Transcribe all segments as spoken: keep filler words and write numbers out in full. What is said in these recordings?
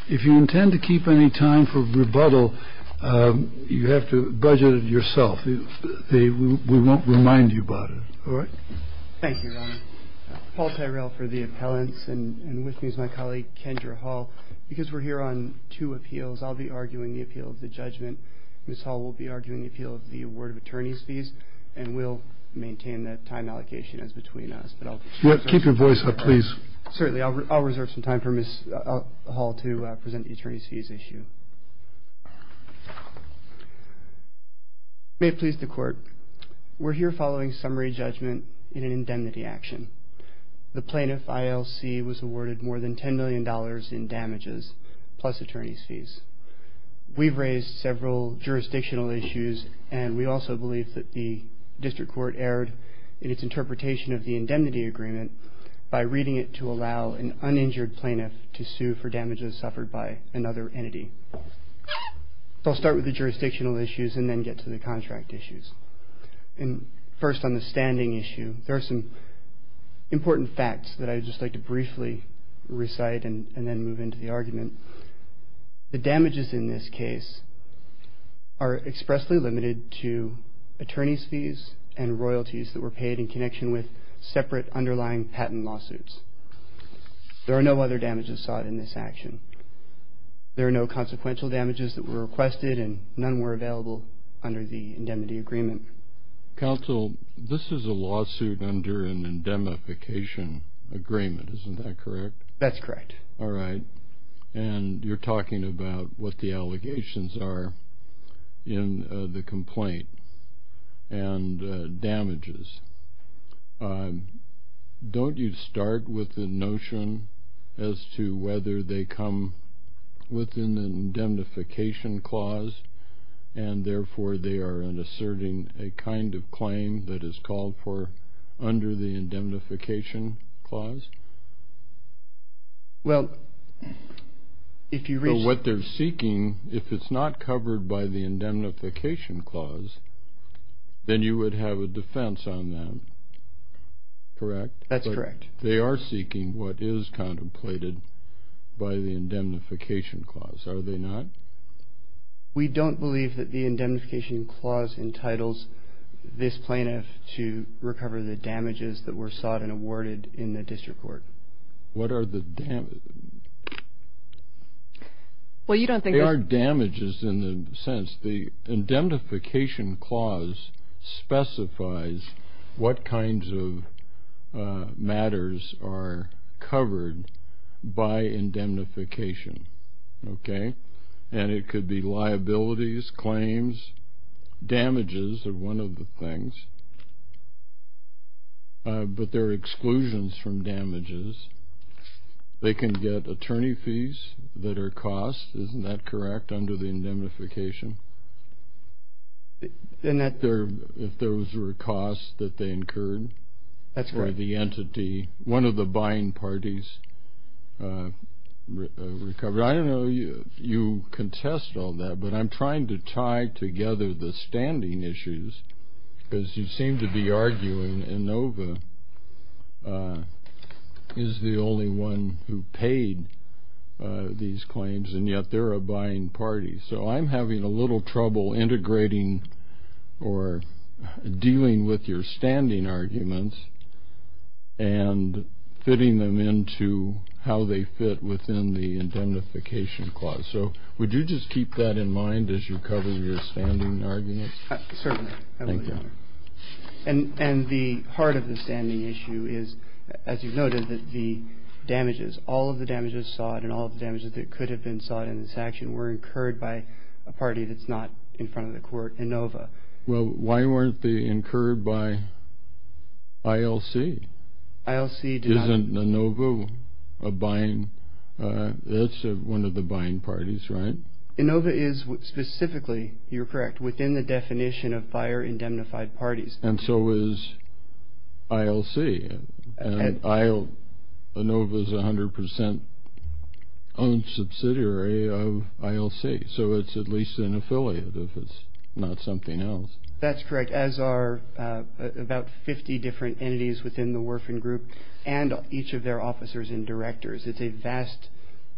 if you intend to keep any time for rebuttal, um, you have to budget it yourself. They, we, we won't remind you about it. All right? Thank you, Your Honor. Uh, Paul Tyrell for the appellants, and, and with me is my colleague Kendra Hall. Because we're here on two appeals, I'll be arguing the appeal of the judgment. Miz Hall will be arguing the appeal of the award of attorney's fees, and we'll maintain that time allocation as between us. But I'll yeah, keep your voice up, please. Certainly, I'll, re- I'll reserve some time for Miz Uh, Hall to uh, present the attorney's fees issue. May it please the Court, we're here following summary judgment in an indemnity action. The plaintiff, I L C, was awarded more than ten million dollars in damages, plus attorney's fees. We've raised several jurisdictional issues, and we also believe that the district court erred in its interpretation of the indemnity agreement by reading it to allow an uninjured plaintiff to sue for damages suffered by another entity. So I'll start with the jurisdictional issues and then get to the contract issues. And first, on the standing issue, there are some important facts that I would just like to briefly recite and, and then move into the argument. The damages in this case are expressly limited to attorney's fees and royalties that were paid in connection with separate underlying patent lawsuits. There are no other damages sought in this action. There are no consequential damages that were requested, and none were available under the indemnity agreement. Counsel, this is a lawsuit under an indemnification agreement, isn't that correct? That's correct. All right. And you're talking about what the allegations are in uh, the complaint and uh, damages. Um, don't you start with the notion as to whether they come within the indemnification clause, and therefore they are asserting a kind of claim that is called for under the indemnification clause? Well, if you reach... So what they're seeking, if it's not covered by the indemnification clause, then you would have a defense on that, correct? That's but correct. They are seeking what is contemplated by the indemnification clause, are they not? We don't believe that the indemnification clause entitles this plaintiff to recover the damages that were sought and awarded in the district court. What are the damages? Well, you don't think they this... are damages in the sense the indemnification clause specifies what kinds of uh, matters are covered by indemnification, okay? And it could be liabilities, claims, damages are one of the things. Uh, but there are exclusions from damages. They can get attorney fees that are costs, isn't that correct, under the indemnification? And that there, if there was a cost that they incurred, that's correct. Or the entity, one of the buying parties uh, re- uh, recovered. I don't know, you, you contest all that, but I'm trying to tie together the standing issues, because you seem to be arguing Inova uh, is the only one who paid uh, these claims, and yet they're a buying party. So I'm having a little trouble integrating or dealing with your standing arguments and fitting them into how they fit within the indemnification clause. So would you just keep that in mind as you cover your standing arguments? Uh, certainly. I Thank you. And, and the heart of the standing issue is, as you've noted, that the damages, all of the damages sought and all of the damages that could have been sought in this action were incurred by a party that's not in front of the court, Inova. Well, why weren't they incurred by I L C? I L C did Isn't not... Inova a buying, uh, that's a, one of the buying parties, right? Inova is specifically, you're correct, within the definition of buyer indemnified parties. And so is I L C. And uh, I L, Inova is a one hundred percent owned subsidiary of I L C. So it's at least an affiliate if it's not something else. That's correct, as are uh, about fifty different entities within the Werfen Group and each of their officers and directors. It's a vast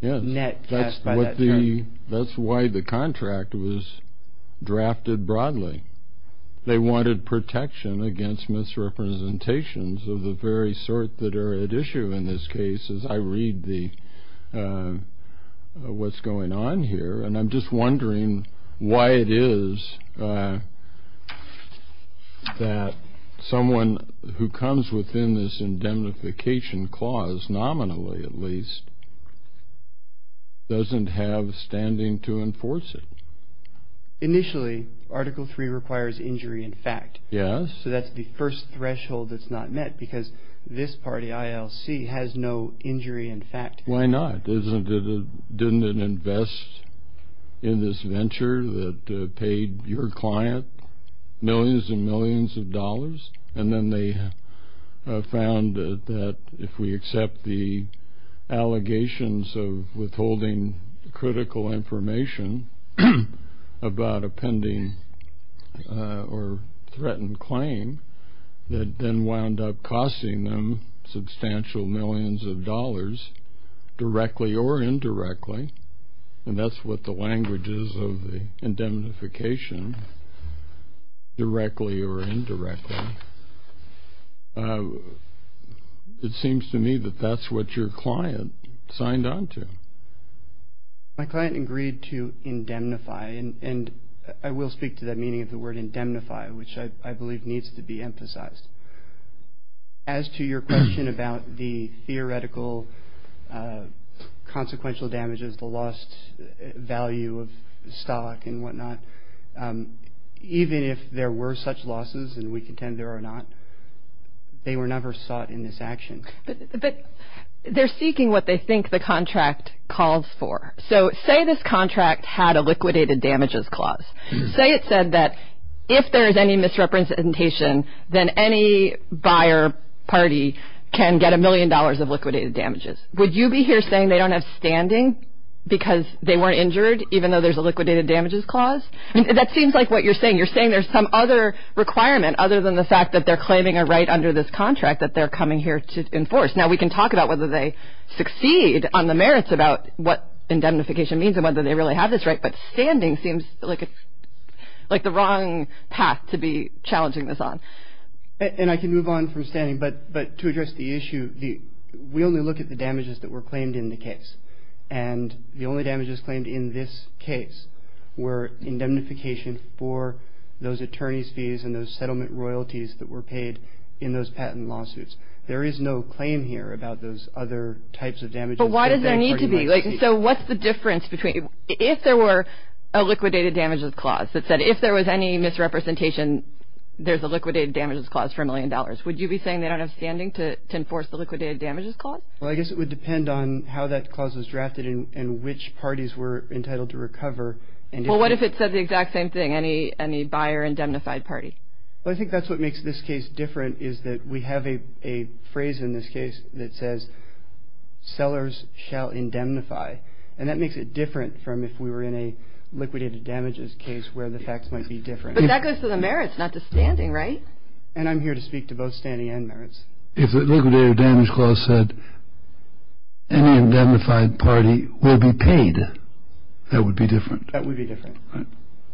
yes, net that's cast by what that the term. that's why the contract was drafted broadly. They wanted protection against misrepresentations of the very sort that are at issue in this case, as I read the uh, uh, what's going on here, and I'm just wondering why it is uh, that someone who comes within this indemnification clause, nominally at least, doesn't have standing to enforce it. Initially, Article three requires injury in fact. Yes. So that's the first threshold that's not met, because this party, I L C, has no injury in fact. Why not? Isn't it a, didn't it invest in this venture that uh, paid your client millions and millions of dollars? And then they uh, found uh, that if we accept the allegations of withholding critical information about a pending uh, or threatened claim, that then wound up costing them substantial millions of dollars, directly or indirectly, and that's what the language is of the indemnification, directly or indirectly. Uh, it seems to me that that's what your client signed on to. My client agreed to indemnify, and, and I will speak to the meaning of the word indemnify, which I, I believe needs to be emphasized. As to your question about the theoretical uh, consequential damages, the lost value of stock and whatnot, um, even if there were such losses, and we contend there are not, they were never sought in this action. But, but they're seeking what they think the contract calls for. So say this contract had a liquidated damages clause. Say it said that if there is any misrepresentation, then any buyer party can get a million dollars of liquidated damages. Would you be here saying they don't have standing because they weren't injured, even though there's a liquidated damages clause? I mean, that seems like what you're saying. You're saying there's some other requirement other than the fact that they're claiming a right under this contract that they're coming here to enforce. Now, we can talk about whether they succeed on the merits about what indemnification means and whether they really have this right, but standing seems like a, like the wrong path to be challenging this on. And I can move on from standing, but, but to address the issue, the, we only look at the damages that were claimed in the case. And the only damages claimed in this case were indemnification for those attorney's fees and those settlement royalties that were paid in those patent lawsuits. There is no claim here about those other types of damages. But why does there need to be? Like, so what's the difference between, if there were a liquidated damages clause that said if there was any misrepresentation, there's a liquidated damages clause for a million dollars, would you be saying they don't have standing to, to enforce the liquidated damages clause? Well, I guess it would depend on how that clause was drafted and, and which parties were entitled to recover. And well, what if it said the exact same thing, any any buyer indemnified party? Well, I think that's what makes this case different, is that we have a, a phrase in this case that says sellers shall indemnify. And that makes it different from if we were in a liquidated damages case where the facts might be different. But that goes to the merits, not to standing, right? And I'm here to speak to both standing and merits. If the liquidated damage clause said any indemnified party will be paid, that would be different. That would be different. Right.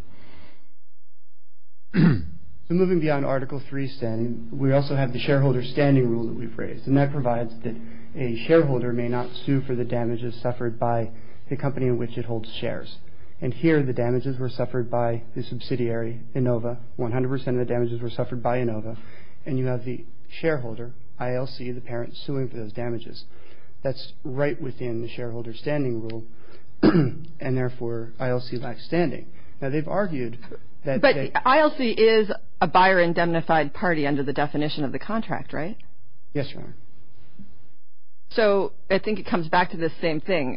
So moving beyond Article three standing, we also have the shareholder standing rule that we've raised, and that provides that a shareholder may not sue for the damages suffered by the company in which it holds shares. And here the damages were suffered by the subsidiary, Innova. one hundred percent of the damages were suffered by Innova. And you have the shareholder, I L C, the parent, suing for those damages. That's right within the shareholder standing rule, and therefore I L C lacks standing. Now, they've argued that... But they, I L C is a buyer indemnified party under the definition of the contract, right? Yes, Your Honor. So I think it comes back to this same thing.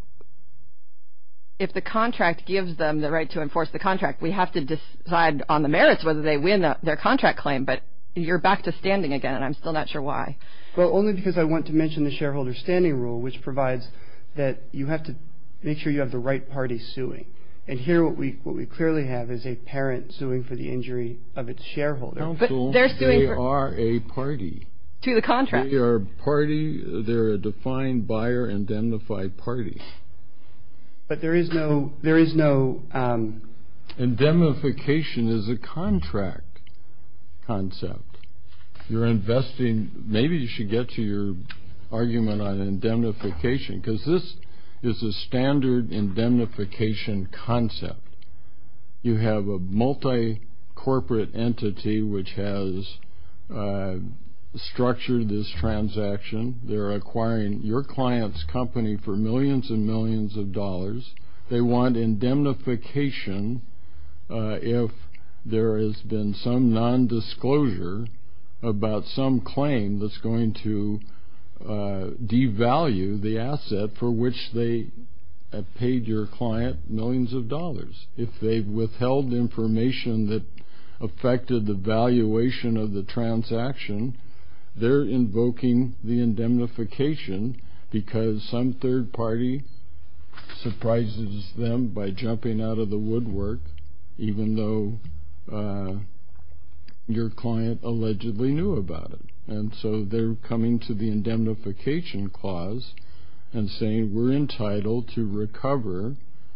If the contract gives them the right to enforce the contract, we have to decide on the merits whether they win the, their contract claim. But you're back to standing again, and I'm still not sure why. Well, only because I want to mention the shareholder standing rule, which provides that you have to make sure you have the right party suing. And here what we what we clearly have is a parent suing for the injury of its shareholder. Counsel, but they're suing they for... are a party. to the contract. They are party, they're a defined buyer indemnified party. But there is no, there is no... Um, Indemnification is a contract concept. You're investing, maybe you should get to your argument on indemnification, because this is a standard indemnification concept. You have a multi-corporate entity which has uh, structured this transaction. They're acquiring your client's company for millions and millions of dollars. They want indemnification uh, if there has been some non-disclosure about some claim that's going to uh, devalue the asset for which they have paid your client millions of dollars. If they've withheld information that affected the valuation of the transaction, they're invoking the indemnification because some third party surprises them by jumping out of the woodwork, even though uh, your client allegedly knew about it. And so they're coming to the indemnification clause and saying we're entitled to recover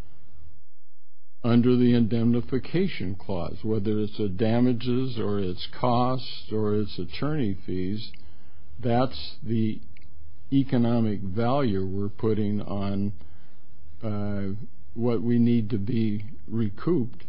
under the indemnification clause, whether it's a damages or it's costs or it's attorney fees. That's the economic value we're putting on uh, what we need to be recouped.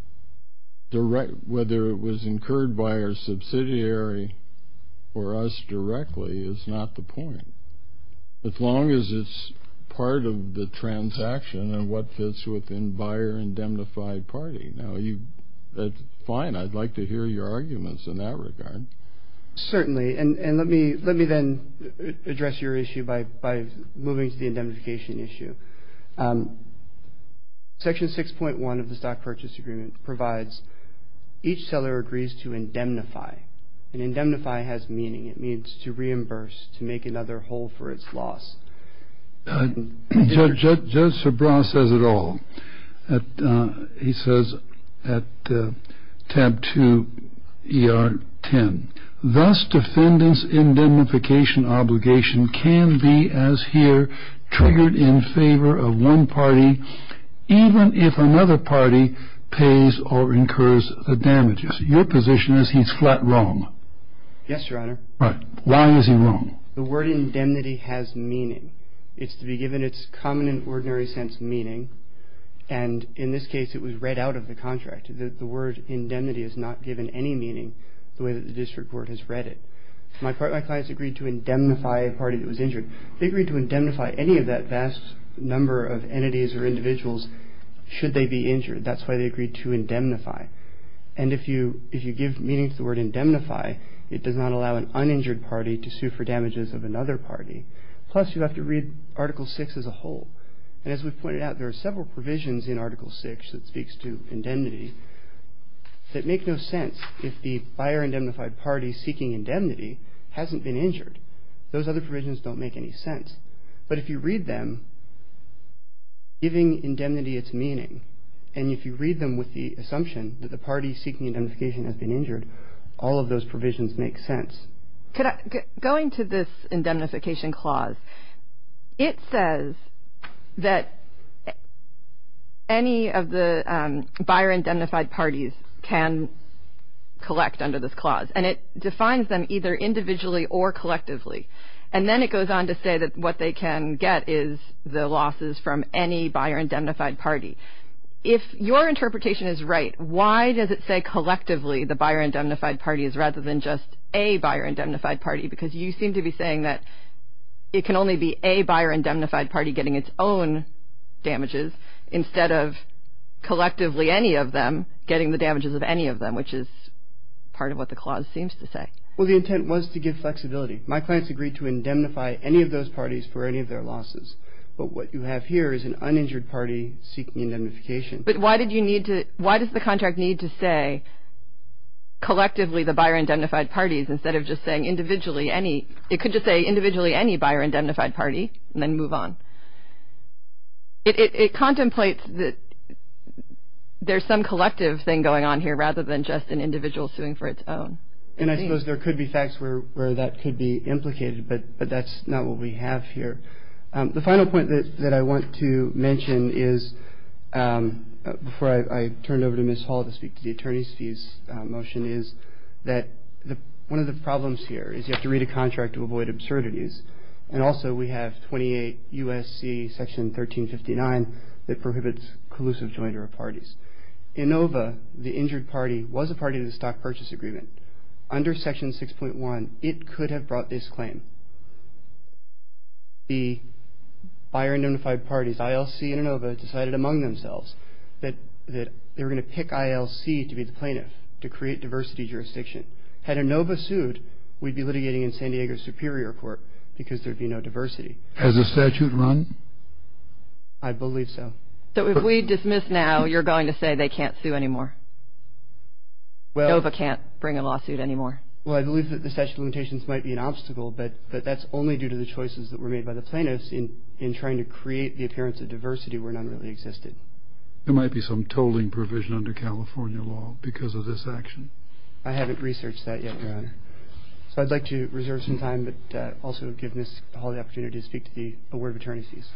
Direct, whether it was incurred by our subsidiary or us directly is not the point. As long as it's part of the transaction and what fits within buyer indemnified party. Now, you, that's fine. I'd like to hear your arguments in that regard. Certainly, and, and let me let me then address your issue by, by moving to the indemnification issue. Um, Section six point one of the stock purchase agreement provides each seller agrees to indemnify. And indemnify has meaning. It means to reimburse, to make another whole for its loss. Uh, Judge, Judge, Judge Sabra says it all. At, uh, he says at uh, tab two, E R ten, thus defendant's indemnification obligation can be, as here, triggered in favor of one party, even if another party pays or incurs the damages. Your position is he's flat wrong. Yes, Your Honor. Right. Why is he wrong? The word indemnity has meaning. It's to be given its common and ordinary sense meaning, and in this case it was read out of the contract. The, the word indemnity is not given any meaning the way that the district court has read it. My, part, my clients agreed to indemnify a party that was injured. They agreed to indemnify any of that vast number of entities or individuals should they be injured. That's why they agreed to indemnify. And if you if you give meaning to the word indemnify, it does not allow an uninjured party to sue for damages of another party. Plus, you have to read Article six as a whole. And as we've pointed out, there are several provisions in Article six that speaks to indemnity that make no sense if the buyer indemnified party seeking indemnity hasn't been injured. Those other provisions don't make any sense. But if you read them, giving indemnity its meaning, and if you read them with the assumption that the party seeking indemnification has been injured, all of those provisions make sense. Could I, g- going to this indemnification clause, it says that any of the um, buyer indemnified parties can collect under this clause, and it defines them either individually or collectively. And then it goes on to say that what they can get is the losses from any buyer indemnified party. If your interpretation is right, why does it say collectively the buyer indemnified parties rather than just a buyer indemnified party? Because you seem to be saying that it can only be a buyer indemnified party getting its own damages instead of collectively any of them getting the damages of any of them, which is part of what the clause seems to say. Well, the intent was to give flexibility. My clients agreed to indemnify any of those parties for any of their losses. But what you have here is an uninjured party seeking indemnification. But why did you need to, why does the contract need to say collectively the buyer indemnified parties instead of just saying individually any? It could just say individually any buyer indemnified party and then move on. It, it, it contemplates that there's some collective thing going on here rather than just an individual suing for its own. And I suppose there could be facts where, where that could be implicated, but, but that's not what we have here. Um, the final point that, that I want to mention is, um, uh, before I, I turn it over to Miz Hall to speak to the attorney's fees uh, motion, is that the, one of the problems here is you have to read a contract to avoid absurdities. And also we have twenty-eight U S C Section thirteen fifty-nine that prohibits collusive joinder of parties. Inova, the injured party, was a party to the stock purchase agreement. Under Section six point one, it could have brought this claim. The buyer and notified parties, I L C and Inova, decided among themselves that, that they were going to pick I L C to be the plaintiff to create diversity jurisdiction. Had Inova sued, we'd be litigating in San Diego Superior Court because there'd be no diversity. Has the statute run? I believe so. So if we dismiss now, you're going to say they can't sue anymore? Well, Nova can't bring a lawsuit anymore? Well, I believe that the statute of limitations might be an obstacle, but, but that's only due to the choices that were made by the plaintiffs in, in trying to create the appearance of diversity where none really existed. There might be some tolling provision under California law because of this action. I haven't researched that yet, Your Honor. So I'd like to reserve some time, but uh, also give Miz Hall the opportunity to speak to the award of attorney's fees.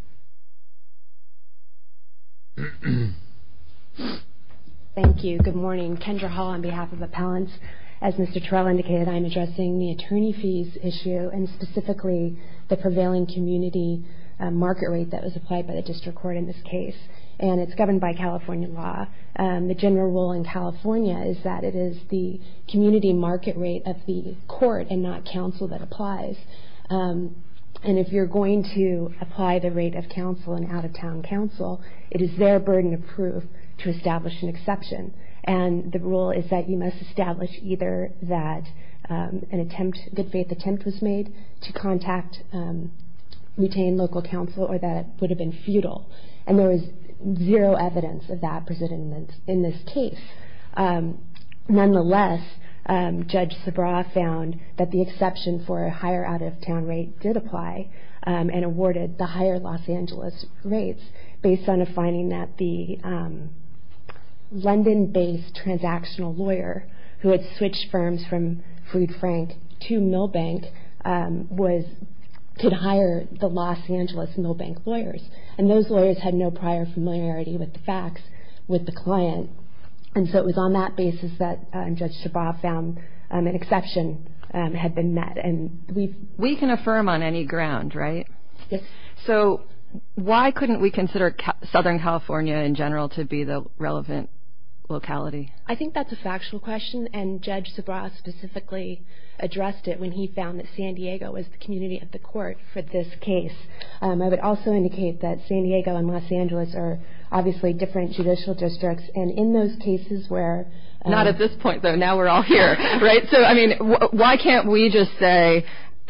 Thank you. Good morning. Kendra Hall on behalf of appellants. As Mister Terrell indicated, I'm addressing the attorney fees issue and specifically the prevailing community uh, market rate that was applied by the district court in this case. And it's governed by California law. Um, the general rule in California is that it is the community market rate of the court and not counsel that applies. Um, and if you're going to apply the rate of counsel and out-of-town counsel, it is their burden of proof to establish an exception. And the rule is that you must establish either that um, an attempt, good faith attempt was made to contact, um, retain local counsel, or that it would have been futile. And there was zero evidence of that presented in this, in this case. Um, nonetheless, um, Judge Sabra found that the exception for a higher out-of-town rate did apply um, and awarded the higher Los Angeles rates based on a finding that the um, London-based transactional lawyer who had switched firms from Fried Frank to Milbank um, was could hire the Los Angeles Milbank lawyers. And those lawyers had no prior familiarity with the facts with the client. And so it was on that basis that um, Judge Sabra found um, an exception um, had been met. And we We can affirm on any ground, right? Yes. So why couldn't we consider Ca- Southern California in general to be the relevant locality? I think that's a factual question, and Judge Sabra specifically addressed it when he found that San Diego was the community of the court for this case. Um, I would also indicate that San Diego and Los Angeles are obviously different judicial districts, and in those cases where... Um, Not at this point, though. Now we're all here, right? So, I mean, wh- why can't we just say...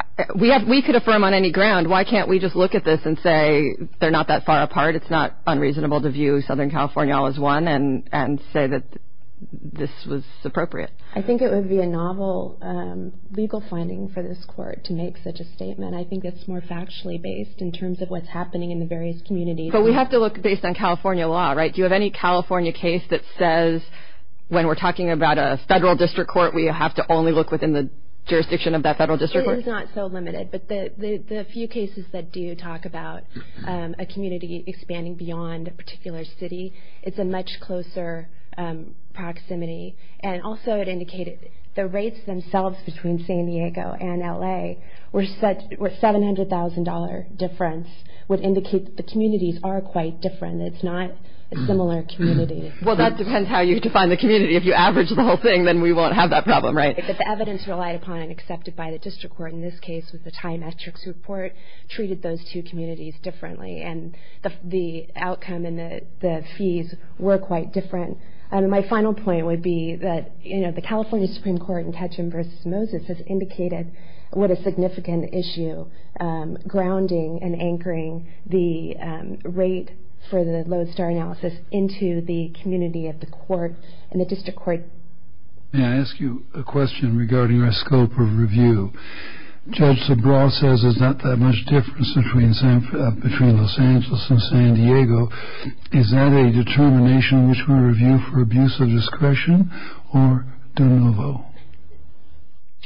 We have. We could affirm on any ground. Why can't we just look at this and say they're not that far apart? It's not unreasonable to view Southern California all as one, and, and say that this was appropriate. I think it would be a novel um, legal finding for this court to make such a statement. I think it's more factually based in terms of what's happening in the various communities. But we have to look based on California law, right? Do you have any California case that says when we're talking about a federal district court, we have to only look within the jurisdiction of that federal district court? It is not so limited, but the, the, the few cases that do talk about um, a community expanding beyond a particular city, it's a much closer um, proximity. And also it indicated the rates themselves between San Diego and L A were such were seven hundred thousand dollars difference, would indicate that the communities are quite different. It's not a similar community. Well, that depends how you define the community. If you average the whole thing, then we won't have that problem, right? But the evidence relied upon and accepted by the district court in this case was the Time Metrics report treated those two communities differently, and the, the outcome and the, the fees were quite different. Um, my final point would be that, you know, the California Supreme Court in Ketchum versus Moses has indicated what a significant issue um, grounding and anchoring the um, rate for the lodestar analysis into the community of the court and the district court. May I ask you a question regarding our scope of review? Judge Sabra says there's not that much difference between San, uh, between Los Angeles and San Diego. Is that a determination which we review for abuse of discretion or de novo?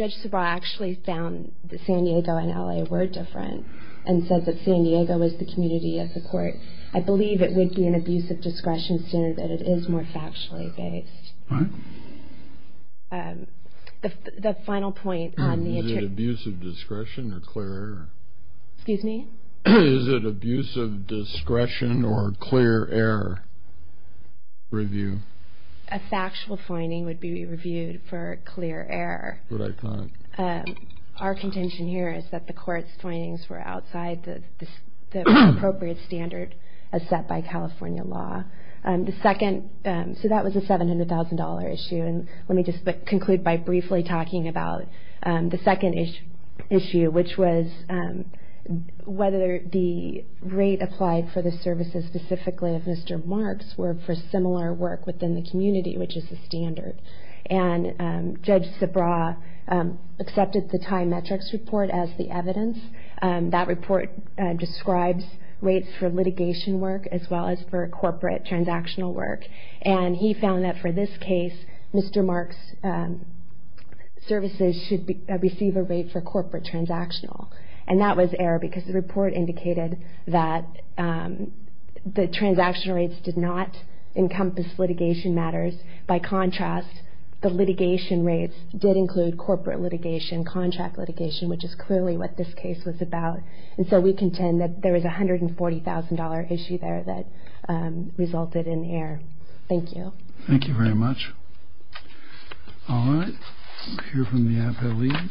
Judge Sabra actually found that San Diego and L A were different and said that San Diego was the community of the court. I believe it would be an abuse of discretion standard that it is more factually based. Right. Um, the the final point on the... Is it abuse of discretion or clear error? Excuse me? Is it abuse of discretion or clear error review? A factual finding would be reviewed for clear error. What I thought. Um, our contention here is that the court's findings were outside the, the, the appropriate standard as set by California law. Um, the second, um, so that was a seven hundred thousand dollars issue, and let me just conclude by briefly talking about um, the second is- issue, which was um, whether the rate applied for the services specifically of Mister Marks were for similar work within the community, which is the standard. And um, Judge Sabra um, accepted the Time Metrics report as the evidence. Um, that report uh, describes rates for litigation work as well as for corporate transactional work. And he found that for this case, Mister Marks' um, services should be, uh, receive a rate for corporate transactional. And that was error because the report indicated that um, the transactional rates did not encompass litigation matters. By contrast, the litigation rates did include corporate litigation, contract litigation, which is clearly what this case was about. And so we contend that there was a one hundred forty thousand dollars issue there that um, resulted in error. Thank you. Thank you very much. All right. We'll hear from the appellees.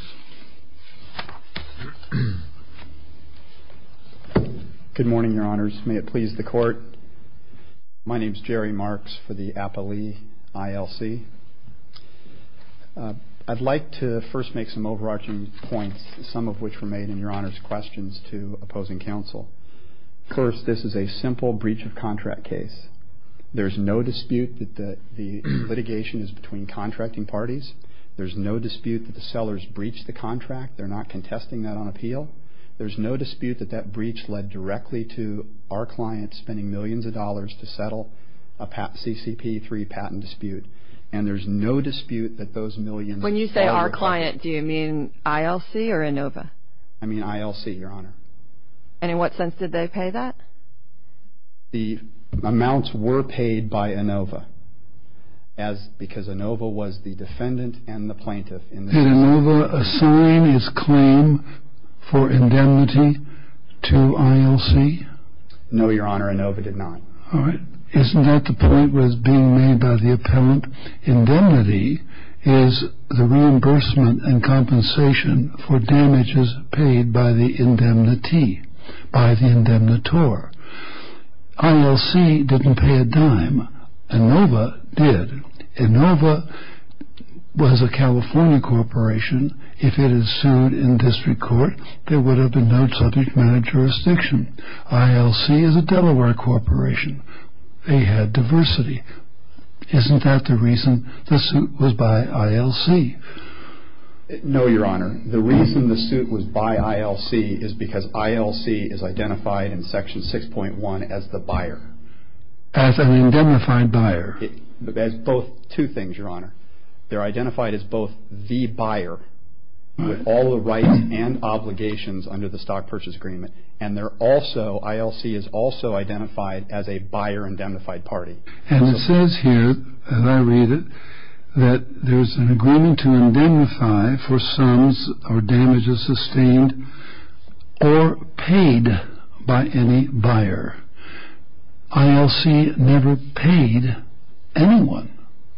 Good morning, Your Honors. May it please the Court. My name is Jerry Marks for the Appellee I L C. Uh, I'd like to first make some overarching points, some of which were made in Your Honor's questions to opposing counsel. First, this is a simple breach of contract case. There's no dispute that the, the litigation is between contracting parties. There's no dispute that the sellers breached the contract. They're not contesting that on appeal. There's no dispute that that breach led directly to our client spending millions of dollars to settle a C C P three patent dispute. And there's no dispute that those millions... When you say our recovered. Client, do you mean I L C or Inova? I mean I L C, Your Honor. And in what sense did they pay that? The amounts were paid by Inova, as because Inova was the defendant and the plaintiff in this. Did Inova assign its claim for indemnity to I L C? No, Your Honor, Inova did not. All right. Isn't that the point was being made by the appellant? Indemnity is the reimbursement and compensation for damages paid by the indemnity, by the indemnitor. I L C didn't pay a dime. Inova did. Inova was a California corporation. If it had sued in district court, there would have been no subject matter jurisdiction. I L C is a Delaware corporation. They had diversity. Isn't that the reason the suit was by I L C? No, Your Honor. The reason the suit was by I L C is because I L C is identified in Section six point one as the buyer. As an indemnified buyer? It, as both two things, Your Honor. They're identified as both the buyer with all the rights and obligations under the stock purchase agreement, and they're also, I L C is also identified as a buyer indemnified party. And so, it says here, as I read it, that there's an agreement to indemnify for sums or damages sustained or paid by any buyer. I L C never paid anyone.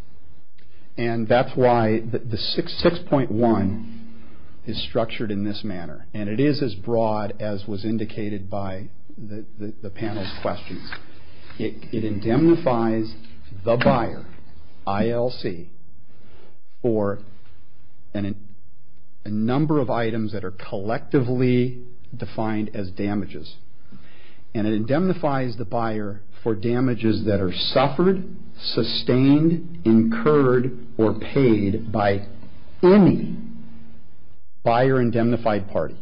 And that's why the, the six point one is structured in this manner. And it is as broad as was indicated by the, the, the panel's questions. It, it indemnifies the buyer, I L C, for an, a number of items that are collectively defined as damages. And it indemnifies the buyer for damages that are suffered, sustained, incurred, or paid by any buyer indemnified party.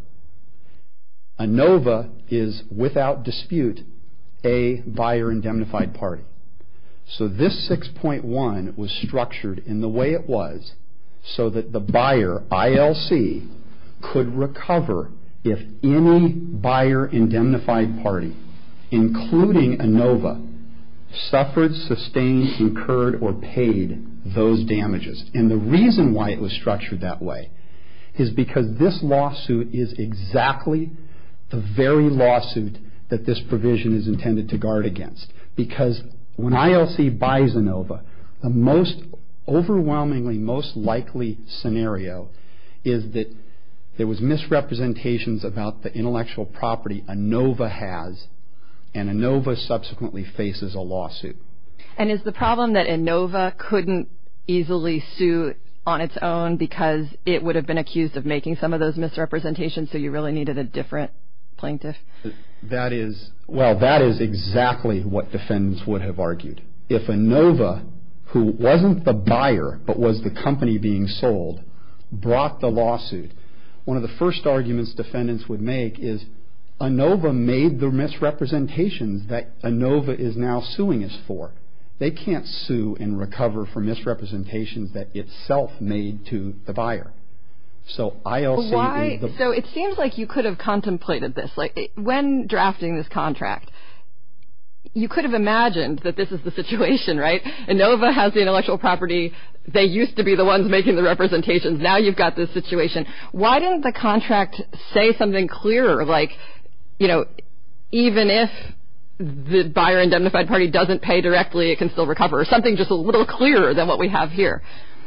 Inova is, without dispute, a buyer indemnified party. So this six point one was structured in the way it was so that the buyer, I L C, could recover if any buyer indemnified party, including Inova, suffered, sustained, incurred, or paid those damages. And the reason why it was structured that way is because this lawsuit is exactly the very lawsuit that this provision is intended to guard against. Because when I L C buys Inova, the most overwhelmingly most likely scenario is that there was misrepresentations about the intellectual property Inova has, and Inova subsequently faces a lawsuit. And is the problem that Inova couldn't easily sue on its own because it would have been accused of making some of those misrepresentations, so you really needed a different plaintiff? That is, well, that is exactly what defendants would have argued. If Inova, who wasn't the buyer but was the company being sold, brought the lawsuit, one of the first arguments defendants would make is Inova made the misrepresentations that Inova is now suing us for. They can't sue and recover for misrepresentations that itself made to the buyer. So I L C Why? is the... So it seems like you could have contemplated this. Like when drafting this contract, you could have imagined that this is the situation, right? Inova has the intellectual property. They used to be the ones making the representations. Now you've got this situation. Why didn't the contract say something clearer, like, you know, even if the buyer indemnified party doesn't pay directly, it can still recover, or something just a little clearer than what we have here?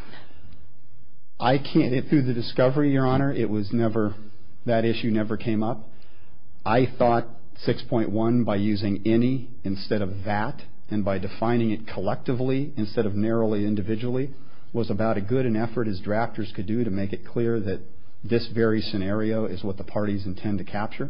I can't, through the discovery, Your Honor, it was never, that issue never came up. I thought six point one, by using any instead of that, and by defining it collectively instead of narrowly individually, was about as good an effort as drafters could do to make it clear that this very scenario is what the parties intend to capture.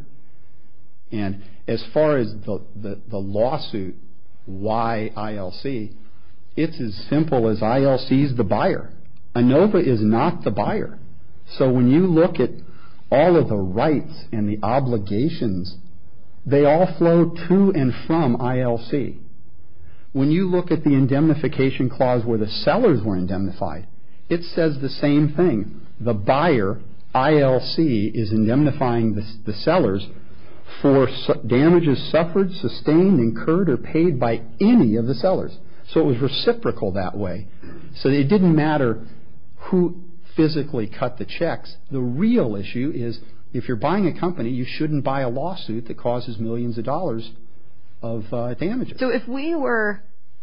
And as far as the, the, the lawsuit, why I L C, it's as simple as I L C's the buyer. Inova is not the buyer. So when you look at all of the rights and the obligations, they all flow to and from I L C. When you look at the indemnification clause where the sellers were indemnified, it says the same thing. The buyer, I L C, is indemnifying the, the sellers for su- damages suffered, sustained, incurred, or paid by any of the sellers. So it was reciprocal that way. So it didn't matter who physically cut the checks. The real issue is if you're buying a company, you shouldn't buy a lawsuit that causes millions of dollars of uh, damages. So if we were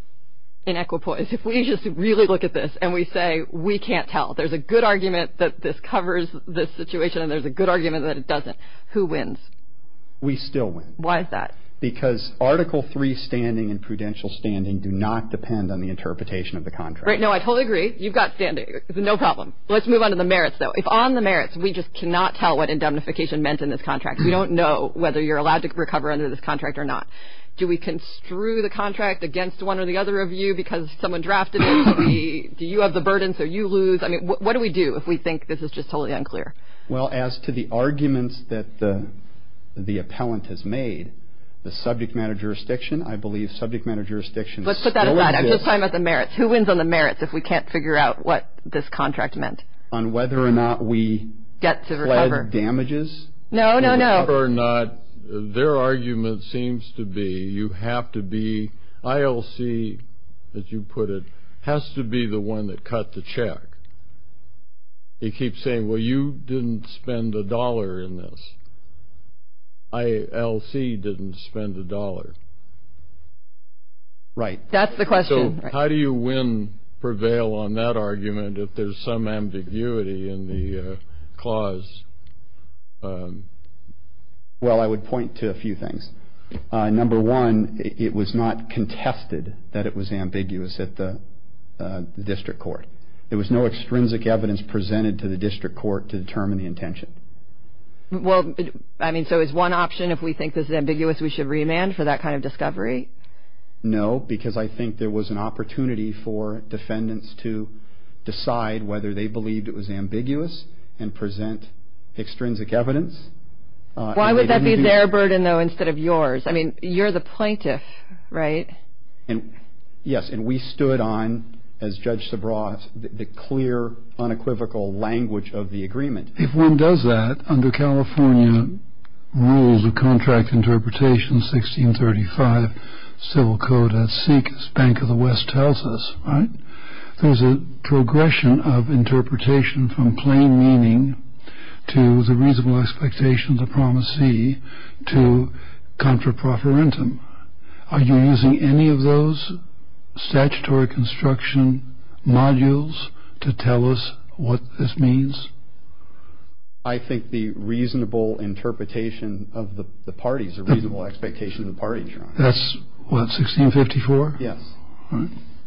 in equipoise, if we just really look at this and we say we can't tell, there's a good argument that this covers this situation and there's a good argument that it doesn't, who wins? We still win. Why is that? Because Article three standing and prudential standing do not depend on the interpretation of the contract. Right. No, I totally agree. You've got standing. No problem. Let's move on to the merits, though. If on the merits we just cannot tell what indemnification meant in this contract, we don't know whether you're allowed to recover under this contract or not. Do we construe the contract against one or the other of you because someone drafted it? Do, we, do you have the burden so you lose? I mean, wh- what do we do if we think this is just totally unclear? Well, as to the arguments that the the appellant has made, the subject matter jurisdiction, I believe subject matter jurisdiction Let's put that still aside. exists. I'm just talking about the merits. Who wins on the merits if we can't figure out what this contract meant? On whether or not we Get to pled recover. damages? No, no, no. Or not, their argument seems to be you have to be, I L C, as you put it, has to be the one that cut the check. He keeps saying, well, you didn't spend a dollar in this. I L C didn't spend a dollar. Right. That's the question. So right. how do you win, prevail on that argument if there's some ambiguity in the uh, clause? Um, Well, I would point to a few things. Uh, number one, it, it was not contested that it was ambiguous at the, uh, the district court. There was no extrinsic evidence presented to the district court to determine the intention. Well, I mean, so is one option if we think this is ambiguous, we should remand for that kind of discovery? No, because I think there was an opportunity for defendants to decide whether they believed it was ambiguous and present extrinsic evidence. Uh, Why would that be do, their burden, though, instead of yours? I mean, you're the plaintiff, right? And yes, and we stood on as Judge Sabra, the, the clear, unequivocal language of the agreement. If one does that under California rules of contract interpretation, sixteen thirty-five Civil Code, as SEEK, as Bank of the West tells us, right? There's a progression of interpretation from plain meaning to the reasonable expectation of the promisee to contra proferentum. Are you using any of those statutory construction modules to tell us what this means? I think the reasonable interpretation of the, the parties, a reasonable expectation of the parties, Your Honor. That's, what, sixteen fifty-four? Yes. Right.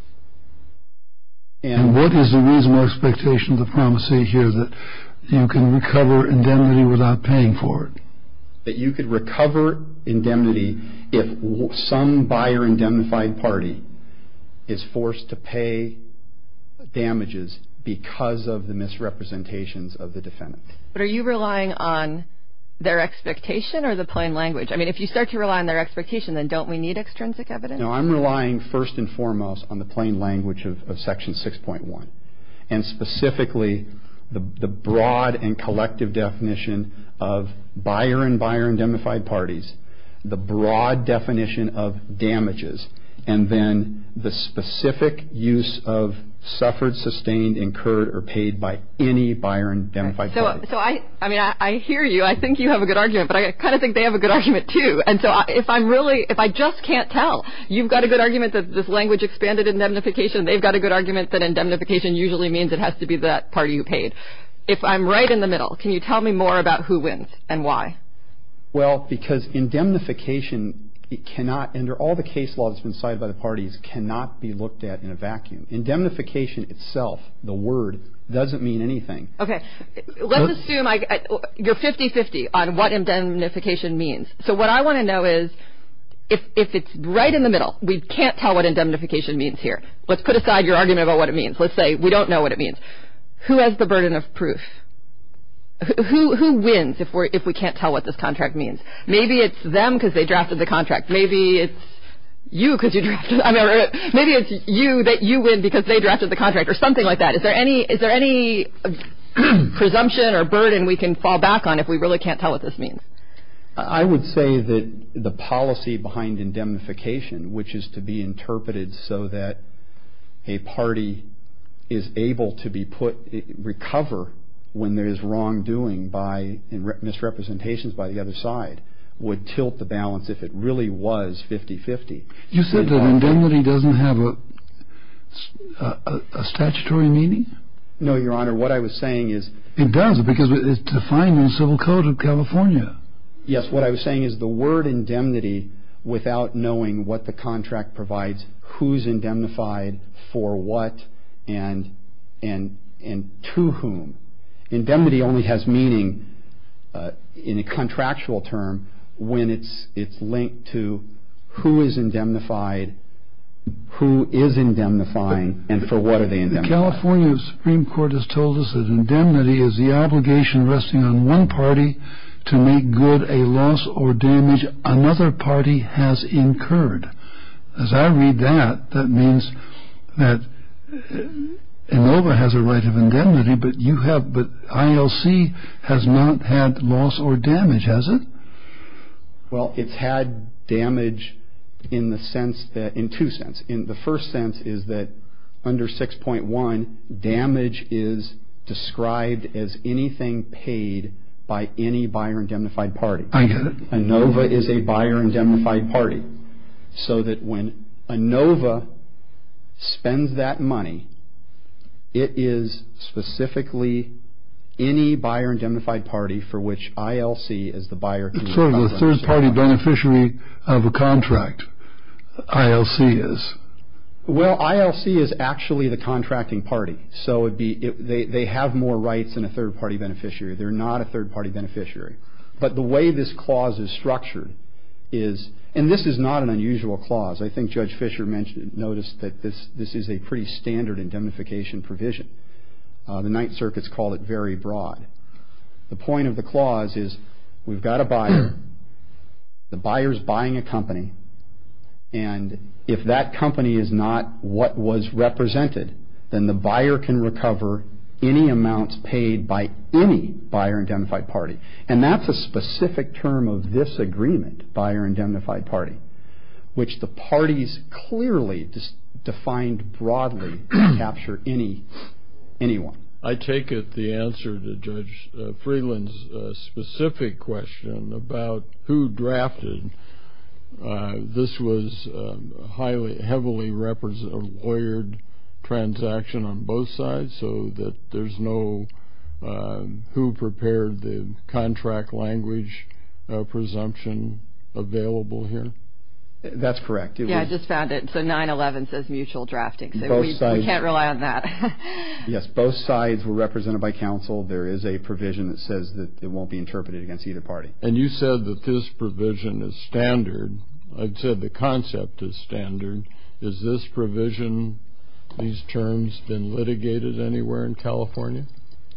And, and what is the reasonable expectation of the promisee here, that you can recover indemnity without paying for it? That you could recover indemnity if w- some buyer indemnified party is forced to pay damages because of the misrepresentations of the defendant. But are you relying on their expectation or the plain language? I mean, if you start to rely on their expectation, then don't we need extrinsic evidence? No, I'm relying first and foremost on the plain language of, of Section six point one, and specifically the, the broad and collective definition of buyer and buyer indemnified parties, the broad definition of damages, and then the specific use of suffered, sustained, incurred, or paid by any buyer indemnified so, party. So I, I mean, I, I hear you. I think you have a good argument, but I kind of think they have a good argument too. And so I, if I'm really, if I just can't tell, you've got a good argument that this language expanded indemnification. They've got a good argument that indemnification usually means it has to be that party who paid. If I'm right in the middle, can you tell me more about who wins and why? Well, because indemnification, it cannot, under all the case law that's been cited by the parties, cannot be looked at in a vacuum. Indemnification itself, the word, doesn't mean anything. Okay. Let's uh, assume I, I, you're fifty-fifty on what indemnification means. So what I want to know is, if, if it's right in the middle, we can't tell what indemnification means here. Let's put aside your argument about what it means. Let's say we don't know what it means. Who has the burden of proof? Who who wins if we if we can't tell what this contract means? Maybe it's them because they drafted the contract. Maybe it's you because you drafted. I mean, or maybe it's you that you win because they drafted the contract, or something like that. Is there any is there any presumption or burden we can fall back on if we really can't tell what this means? I would say that the policy behind indemnification, which is to be interpreted so that a party is able to be put recover when there is wrongdoing by misrepresentations by the other side, would tilt the balance if it really was fifty-fifty. You said that indemnity doesn't have a, a, a statutory meaning? No, Your Honor. What I was saying is... It does, because it's defined in the Civil Code of California. Yes, what I was saying is the word indemnity, without knowing what the contract provides, who's indemnified, for what, and and and to whom. Indemnity only has meaning uh, in a contractual term when it's it's linked to who is indemnified, who is indemnifying, and for what are they indemnifying. The California Supreme Court has told us that indemnity is the obligation resting on one party to make good a loss or damage another party has incurred. As I read that, that means that Inova has a right of indemnity, but you have, but I L C has not had loss or damage, has it? Well, it's had damage in the sense that, in two sense. In the first sense is that under six point one, damage is described as anything paid by any buyer indemnified party. I get it. Inova is a buyer indemnified party, so that when Inova spends that money, it is specifically any buyer indemnified party for which I L C is the buyer. It's sort of the third-party beneficiary of a contract. I L C is. Well, I L C is actually the contracting party, so it'd be it, they they have more rights than a third-party beneficiary. They're not a third-party beneficiary, but the way this clause is structured is, and this is not an unusual clause. I think Judge Fisher mentioned, noticed that this this is a pretty standard indemnification provision. Uh, the Ninth Circuit's called it very broad. The point of the clause is we've got a buyer. The buyer's buying a company, and if that company is not what was represented, then the buyer can recover any amounts paid by any buyer indemnified party. And that's a specific term of this agreement, buyer indemnified party, which the parties clearly dis- defined broadly to capture any anyone. I take it the answer to Judge uh, Freeland's uh, specific question about who drafted uh, this was um, highly, heavily represented, lawyered transaction on both sides, so that there's no uh, who prepared the contract language uh, presumption available here? That's correct. It yeah, was, I just found it. So nine eleven says mutual drafting, so both we, sides, we can't rely on that. Yes, both sides were represented by counsel. There is a provision that says that it won't be interpreted against either party. And you said that this provision is standard. I'd said the concept is standard. Is this provision, these terms, been litigated anywhere in California?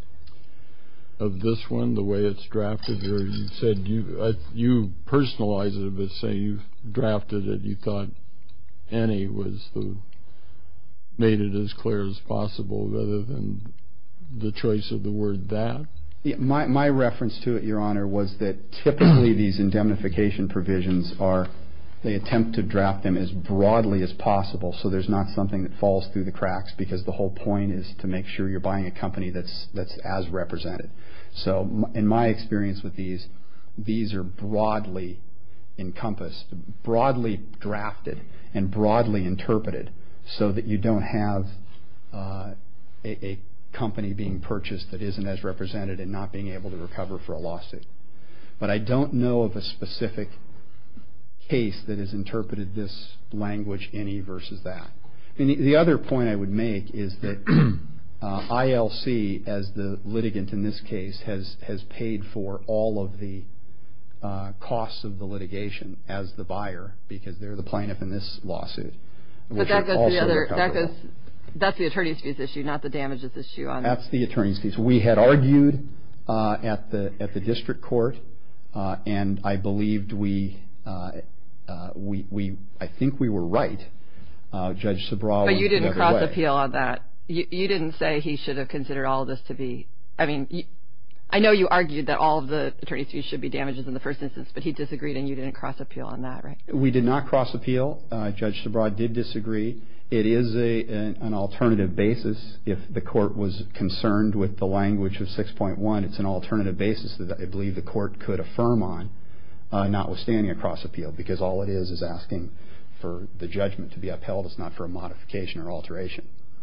Of this one, the way it's drafted, or you said you uh, you personalize it, but say you drafted it, you thought any was the made it as clear as possible, rather than the choice of the word that. Yeah, my my reference to it, Your Honor, was that typically these indemnification provisions are, they attempt to draft them as broadly as possible, so there's not something that falls through the cracks, because the whole point is to make sure you're buying a company that's that's as represented. So in my experience with these, these are broadly encompassed, broadly drafted, and broadly interpreted, so that you don't have uh, a, a company being purchased that isn't as represented and not being able to recover for a lawsuit. But I don't know of a specific case that has interpreted this language, any versus that. I mean, the, the other point I would make is that uh, I L C, as the litigant in this case, has has paid for all of the uh, costs of the litigation as the buyer, because they're the plaintiff in this lawsuit. But that goes to the other. That goes. That's the attorney's fees issue, not the damages issue. On that's the attorney's fees. We had argued uh, at the at the district court, uh, and I believed we. Uh, Uh, we, we, I think we were right. Uh, Judge Subraw. But you didn't cross way. appeal on that. You, you didn't say he should have considered all of this to be. I mean, you, I know you argued that all of the attorney's fees should be damages in the first instance, but he disagreed, and you didn't cross appeal on that, right? We did not cross appeal. Uh, Judge Subraw did disagree. It is a an, an alternative basis. If the court was concerned with the language of six point one, it's an alternative basis that I believe the court could affirm on. Uh, notwithstanding a cross appeal, because all it is is asking for the judgment to be upheld. It's not for a modification or alteration.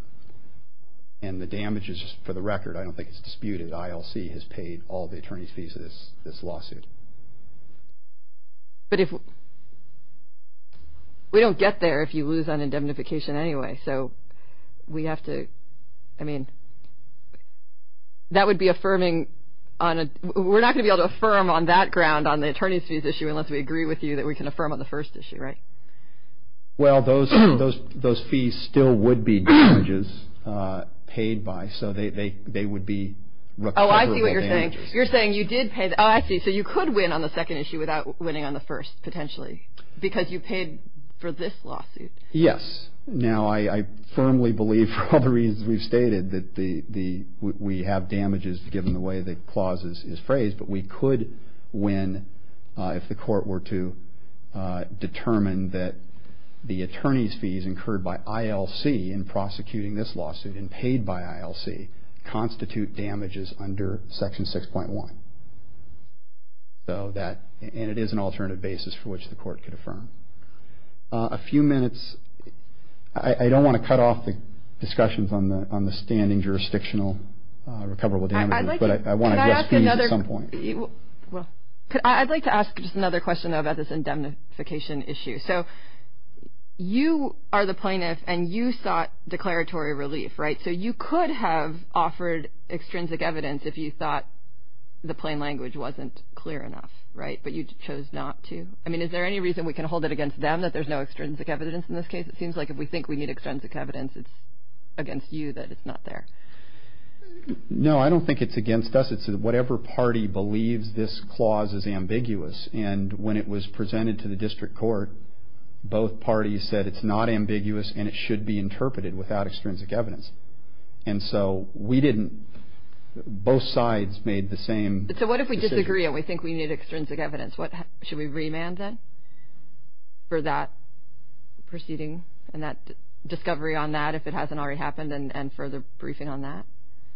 And the damages, just for the record, I don't think it's disputed. I L C has paid all the attorney's fees of this, this lawsuit. But if we don't get there if you lose on indemnification anyway, so we have to, I mean, that would be affirming on a, we're not going to be able to affirm on that ground on the attorney's fees issue unless we agree with you that we can affirm on the first issue, right? Well, those those those fees still would be damages uh, paid by, so they, they, they would be recoverable. Oh, I see what you're damages. saying. You're saying you did pay. The, oh, I see. So you could win on the second issue without winning on the first, potentially, because you paid for this lawsuit. Yes. Now, I, I firmly believe, for all the reasons we've stated, that the, the we have damages given the way the clause is, is phrased, but we could win uh, if the court were to uh, determine that the attorney's fees incurred by I L C in prosecuting this lawsuit and paid by I L C constitute damages under Section six point one. So that, and it is an alternative basis for which the court could affirm. Uh, a few minutes. I, I don't want to cut off the discussions on the on the standing jurisdictional uh, recoverable damages, like but to, I, I want to address fees another, at some point. You, well, could, I'd like to ask just another question though, about this indemnification issue. So you are the plaintiff, and you sought declaratory relief, right? So you could have offered extrinsic evidence if you thought the plain language wasn't clear enough, right? But you chose not to. I mean, is there any reason we can hold it against them that there's no extrinsic evidence in this case? It seems like if we think we need extrinsic evidence, it's against you that it's not there. No, I don't think it's against us. It's whatever party believes this clause is ambiguous. And when it was presented to the district court, both parties said it's not ambiguous and it should be interpreted without extrinsic evidence. And so we didn't, both sides made the same So what if we decision. disagree and we think we need extrinsic evidence? What should we remand then for that proceeding and that d- discovery on that if it hasn't already happened, and, and further briefing on that?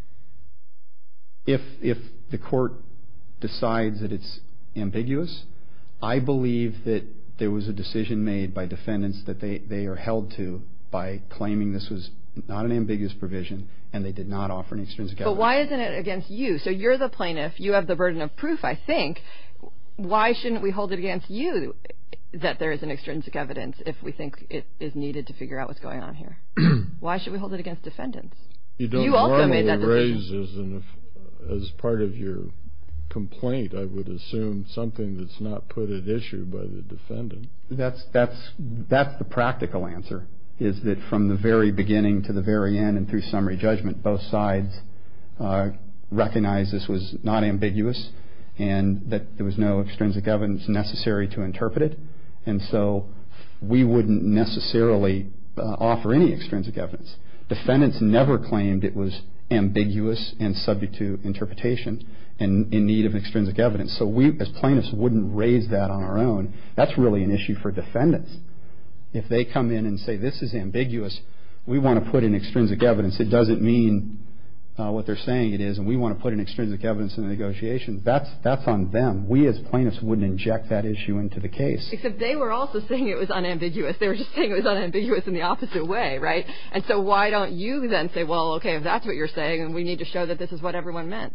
If if the court decides that it's ambiguous, I believe that there was a decision made by defendants that they, they are held to by claiming this was not an ambiguous provision and they did not offer an extrinsic evidence. But why isn't it against you? So you're the plaintiff. You have the burden of proof, I think. Why shouldn't we hold it against you that there is an extrinsic evidence if we think it is needed to figure out what's going on here? Why should we hold it against defendants? You don't you also normally made that decision. raise as, an, as part of your complaint, I would assume, something that's not put at issue by the defendant. That's that's that's the practical answer, is that from the very beginning to the very end and through summary judgment, both sides uh, recognized this was not ambiguous and that there was no extrinsic evidence necessary to interpret it. And so we wouldn't necessarily uh, offer any extrinsic evidence. Defendants never claimed it was ambiguous and subject to interpretation and in need of extrinsic evidence. So we, as plaintiffs, wouldn't raise that on our own. That's really an issue for defendants. If they come in and say this is ambiguous, we want to put in extrinsic evidence. It doesn't mean uh, what they're saying it is, and we want to put in extrinsic evidence in the negotiation. That's that's on them. We as plaintiffs wouldn't inject that issue into the case. Except they were also saying it was unambiguous. They were just saying it was unambiguous in the opposite way, right? And so why don't you then say, well, okay, if that's what you're saying, then we need to show that this is what everyone meant?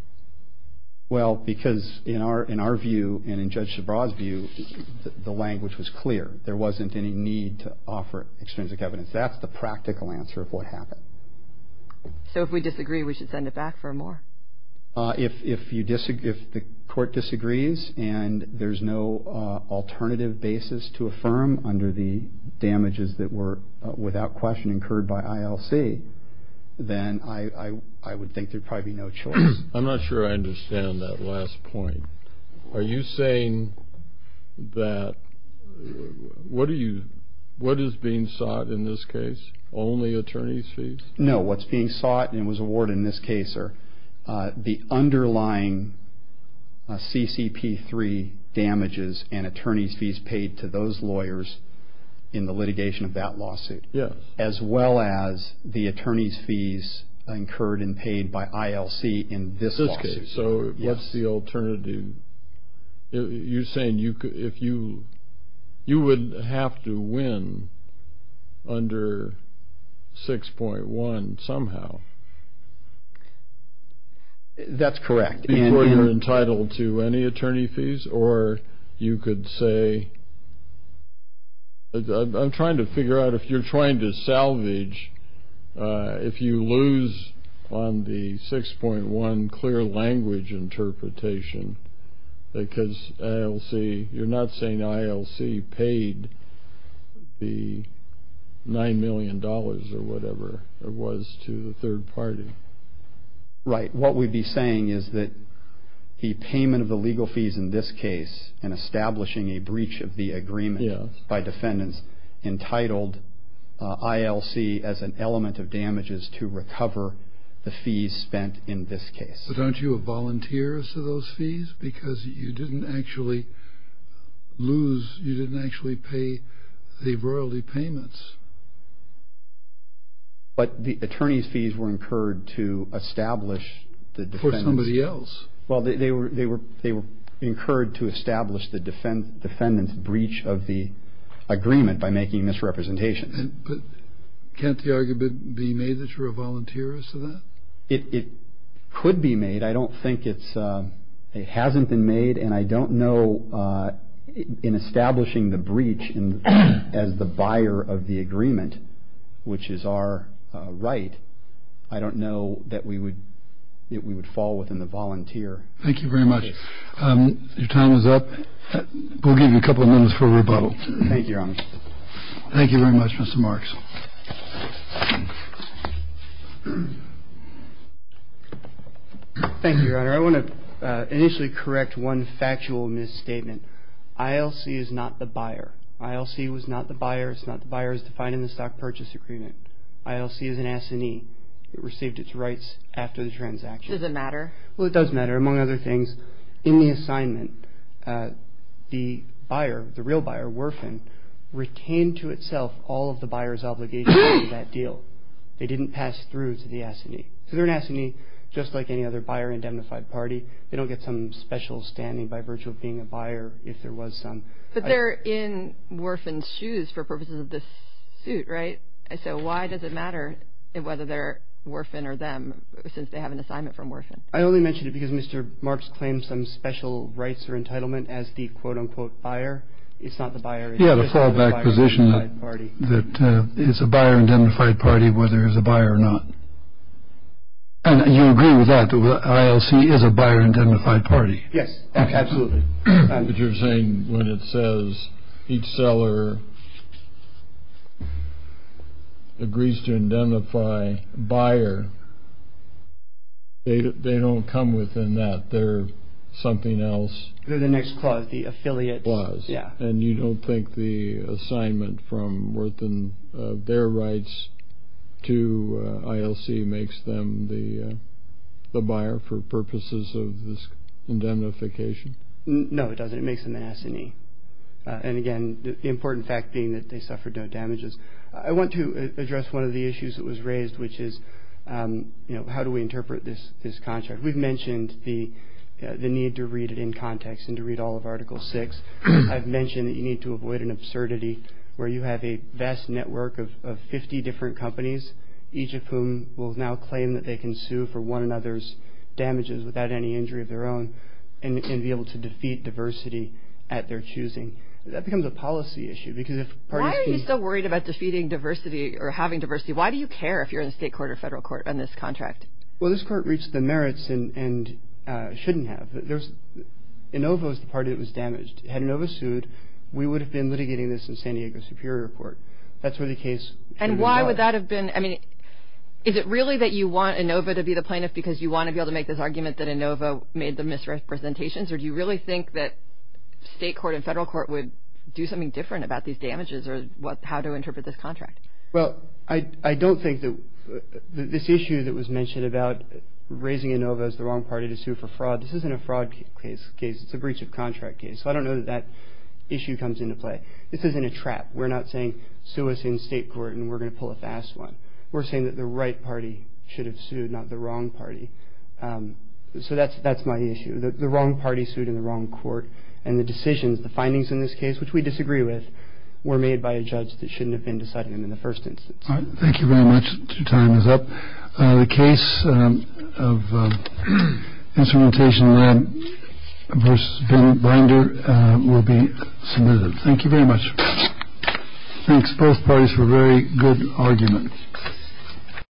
Well, because in our in our view and in Judge Sabra's view, the, the language was clear. There wasn't any need to offer extrinsic evidence. That's the practical answer of what happened. So if we disagree, we should send it back for more. Uh, if if you disagree, if the court disagrees and there's no uh, alternative basis to affirm under the damages that were uh, without question incurred by I L C, then I, I I would think there'd probably be no choice. I'm not sure I understand that last point. Are you saying that what are you what is being sought in this case? Only attorney's fees? No, what's being sought and was awarded in this case are uh, the underlying uh, C C P three damages and attorney's fees paid to those lawyers in the litigation of that lawsuit. Yes. As well as the attorney's fees incurred and paid by I L C in this, this lawsuit. Case. So yes. What's the alternative? You're saying you could, if you you would have to win under six point one somehow. That's correct. Before and, you're and entitled to any attorney fees, or you could say, I'm trying to figure out if you're trying to salvage, uh, if you lose on the six point one clear language interpretation, because I L C, you're not saying I L C paid the nine million dollars or whatever it was to the third party. Right. What we'd be saying is that the payment of the legal fees in this case and establishing a breach of the agreement yes. by defendants entitled uh, I L C as an element of damages to recover the fees spent in this case. But aren't you a volunteer as to those fees? Because you didn't actually lose, you didn't actually pay the royalty payments. But the attorney's fees were incurred to establish the defendants. For somebody else. Well, they, they were they were they were incurred to establish the defend, defendant's breach of the agreement by making misrepresentations. And, but can't the argument be made that you're a volunteer as to that? It it could be made. I don't think it's uh, it hasn't been made, and I don't know uh, in establishing the breach in, as the buyer of the agreement, which is our uh, right. I don't know that we would that we would fall within the volunteer. Thank you very much. Um, your time is up. We'll give you a couple of minutes for rebuttal. Thank you, Your Honor. Thank you very much, Mister Marks. Thank you, Your Honor. I want to uh, initially correct one factual misstatement. I L C is not the buyer. I L C was not the buyer. It's not the buyer as defined in the stock purchase agreement. I L C is an assignee. It received its rights after the transaction. Does it matter? Well, it does matter. Among other things, in the assignment, uh, the buyer, the real buyer, Werfen, retained to itself all of the buyer's obligations to that deal. They didn't pass through to the assignee. So they're an assignee just like any other buyer indemnified party. They don't get some special standing by virtue of being a buyer if there was some. But they're I, in Werfen's shoes for purposes of this suit, right? So why does it matter whether they're Werfen or them, since they have an assignment from Werfen? I only mentioned it because Mister Marks claims some special rights or entitlement as the quote-unquote buyer. It's not the buyer. It's yeah, the fallback position that, party. that uh, it's a buyer indemnified party, whether it's a buyer or not. And you agree with that, that I L C is a buyer indemnified party? Yes, okay. Absolutely. um, but you're saying when it says each seller agrees to indemnify buyer, they they don't come within that. They're something else. They're the next clause, the affiliate clause. Yeah. And you don't think the assignment from Werfen of uh, their rights to uh, I L C makes them the uh, the buyer for purposes of this indemnification? N- no, it doesn't. It makes them an assignee. Uh, and again, the, the important fact being that they suffered no damages. I want to uh, address one of the issues that was raised, which is, um, you know, how do we interpret this this contract? We've mentioned the uh, the need to read it in context and to read all of Article six. I've mentioned that you need to avoid an absurdity where you have a vast network of, of fifty different companies, each of whom will now claim that they can sue for one another's damages without any injury of their own, and, and be able to defeat diversity at their choosing. That becomes a policy issue because if parties Why are can, you so worried about defeating diversity or having diversity? Why do you care if you're in state court or federal court on this contract? Well, this court reached the merits and, and uh, shouldn't have. There's Inova is the party that was damaged. Had Inova sued, we would have been litigating this in San Diego Superior Court. That's where the case. And why would that have been? I mean, is it really that you want Inova to be the plaintiff because you want to be able to make this argument that Inova made the misrepresentations, or do you really think that state court and federal court would do something different about these damages, or what? How to interpret this contract? Well, I I don't think that uh, this issue that was mentioned about raising Inova as the wrong party to sue for fraud. This isn't a fraud case. Case. It's a breach of contract case. So I don't know that that issue comes into play. This isn't a trap. We're not saying sue us in state court and we're going to pull a fast one. We're saying that the right party should have sued, not the wrong party. Um, so that's that's my issue. The, the wrong party sued in the wrong court, and the decisions, the findings in this case, which we disagree with, were made by a judge that shouldn't have been deciding them in the first instance. All right. Thank you very much. Your time is up. Uh, the case um, of um, Instrumentation Lab versus Ben Binder uh, will be submitted. Thank you very much. Thanks both parties for a very good argument.